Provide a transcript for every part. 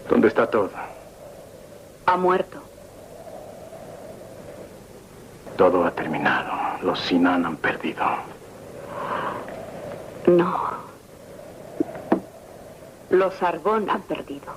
¿Dónde está Todd? Ha muerto. Todo ha terminado. Los Sinan han perdido. No. Los Argón han perdido.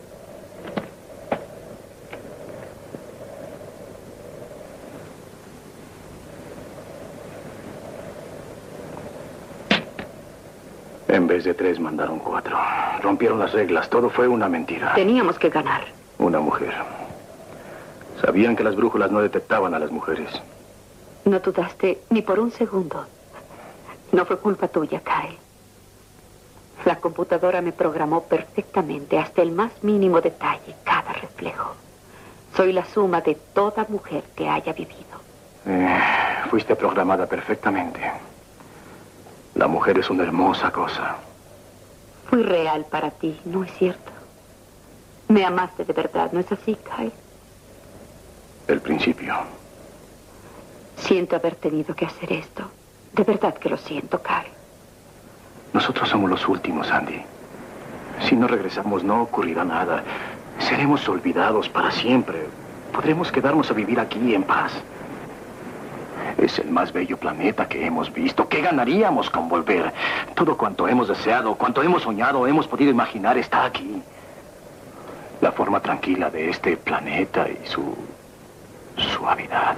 En vez de 3, mandaron 4. Rompieron las reglas. Todo fue una mentira. Teníamos que ganar. Una mujer. Sabían que las brújulas no detectaban a las mujeres. No dudaste ni por un segundo. No fue culpa tuya, Kyle. La computadora me programó perfectamente, hasta el más mínimo detalle, cada reflejo. Soy la suma de toda mujer que haya vivido. Fuiste programada perfectamente. La mujer es una hermosa cosa. Fui real para ti, ¿no es cierto? Me amaste de verdad, ¿no es así, Kyle? El principio. Siento haber tenido que hacer esto. De verdad que lo siento, Kyle. Nosotros somos los últimos, Andy. Si no regresamos, no ocurrirá nada. Seremos olvidados para siempre. Podremos quedarnos a vivir aquí en paz. Es el más bello planeta que hemos visto. ¿Qué ganaríamos con volver? Todo cuanto hemos deseado, cuanto hemos soñado, hemos podido imaginar, está aquí. La forma tranquila de este planeta y su suavidad.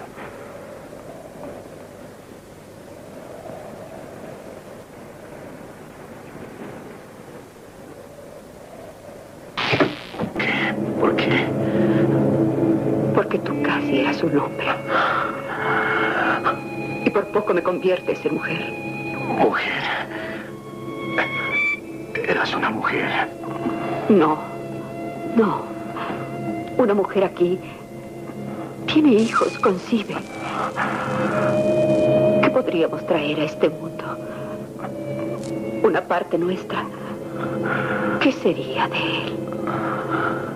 ¿Qué? ¿Por qué? Porque tú casi eras un hombre. Y por poco me conviertes en mujer. ¿Mujer? ¿Eras una mujer? No, no. Una mujer aquí tiene hijos, concibe. ¿Qué podríamos traer a este mundo? Una parte nuestra. ¿Qué sería de él?